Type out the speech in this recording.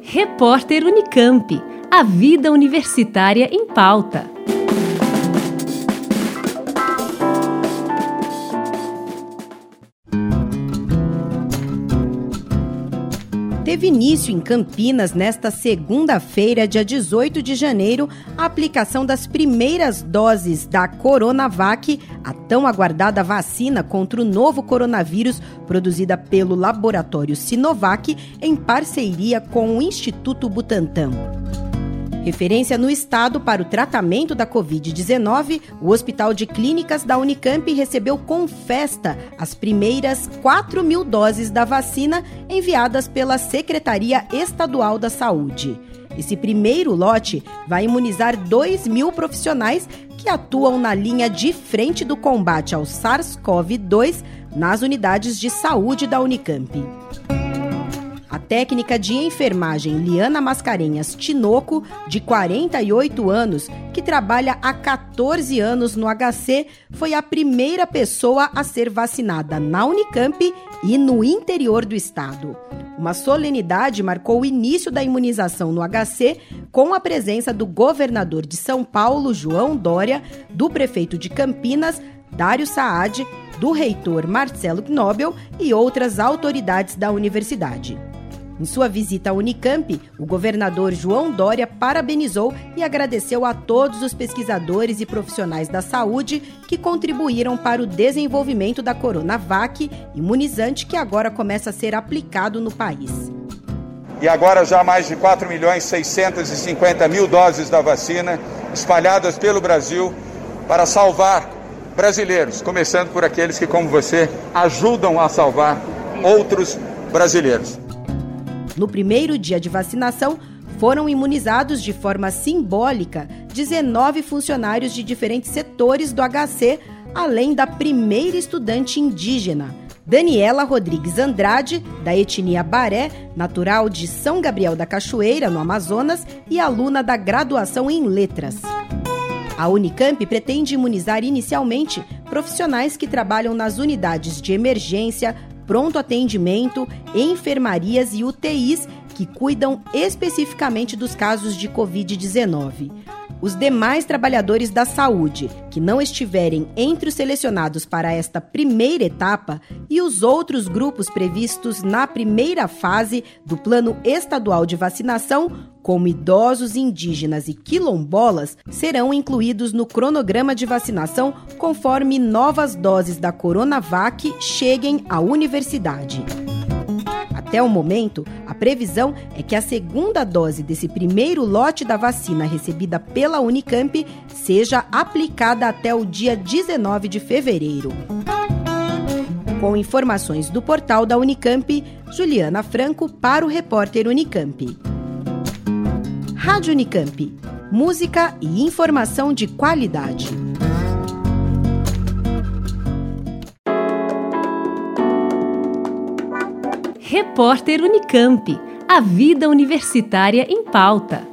Repórter Unicamp. A vida universitária em pauta. Teve início em Campinas, nesta segunda-feira, dia 18 de janeiro, a aplicação das primeiras doses da Coronavac, a tão aguardada vacina contra o novo coronavírus, produzida pelo laboratório Sinovac, em parceria com o Instituto Butantan. Referência no estado para o tratamento da Covid-19, o Hospital de Clínicas da Unicamp recebeu com festa as primeiras 4.000 doses da vacina enviadas pela Secretaria Estadual da Saúde. Esse primeiro lote vai imunizar 2.000 profissionais que atuam na linha de frente do combate ao SARS-CoV-2 nas unidades de saúde da Unicamp. A técnica de enfermagem Liana Mascarenhas Tinoco, de 48 anos, que trabalha há 14 anos no HC, foi a primeira pessoa a ser vacinada na Unicamp e no interior do estado. Uma solenidade marcou o início da imunização no HC, com a presença do governador de São Paulo, João Dória, do prefeito de Campinas, Dário Saad, do reitor Marcelo Knobel e outras autoridades da universidade. Em sua visita à Unicamp, o governador João Dória parabenizou e agradeceu a todos os pesquisadores e profissionais da saúde que contribuíram para o desenvolvimento da Coronavac, imunizante que agora começa a ser aplicado no país. E agora já mais de 4.650.000 doses da vacina espalhadas pelo Brasil para salvar brasileiros, começando por aqueles que, como você, ajudam a salvar outros brasileiros. No primeiro dia de vacinação, foram imunizados de forma simbólica 19 funcionários de diferentes setores do HC, além da primeira estudante indígena, Daniela Rodrigues Andrade, da etnia Baré, natural de São Gabriel da Cachoeira, no Amazonas, e aluna da graduação em Letras. A Unicamp pretende imunizar inicialmente profissionais que trabalham nas unidades de emergência, pronto atendimento, enfermarias e UTIs que cuidam especificamente dos casos de Covid-19. Os demais trabalhadores da saúde que não estiverem entre os selecionados para esta primeira etapa e os outros grupos previstos na primeira fase do Plano Estadual de Vacinação, como idosos, indígenas e quilombolas, serão incluídos no cronograma de vacinação conforme novas doses da Coronavac cheguem à universidade. Até o momento, a previsão é que a segunda dose desse primeiro lote da vacina recebida pela Unicamp seja aplicada até o dia 19 de fevereiro. Com informações do portal da Unicamp, Juliana Franco para o Repórter Unicamp. Rádio Unicamp. Música e informação de qualidade. Repórter Unicamp. A vida universitária em pauta.